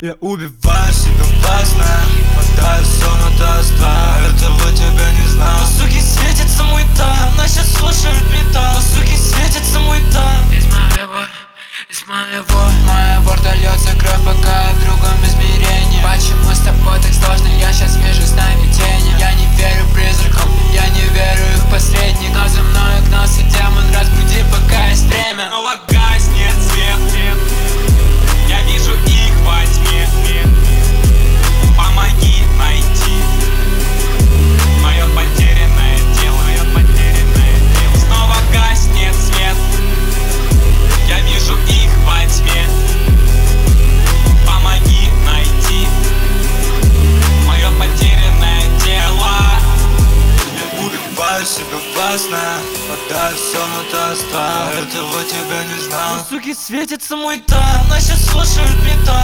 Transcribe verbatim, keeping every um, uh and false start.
Я убиваю себя властно, хватаю все на тоста. Этого тебя не знал. Но суки светится мой там, нас сейчас слушают металл. Но суки светится мой там. Из моего, из моего моего рта льется кровь, пока я в другом измерении. Почему с тобой так сложно, я сейчас вижу сновидения. Я не верю призракам, я не верю их посредник. Но за мной гнался демон, разбуди, пока есть время. Но гаснет свет, я вижу их во тьме. Помоги найти мое потерянное тело, мое потерянное тело. Снова гаснет свет, я вижу их во тьме. Помоги найти мое потерянное тело. Я убиваю себя властно, хватаю все на тоста. Этого тебя не знал. Но суки светится мой там, нас сейчас слушают металл.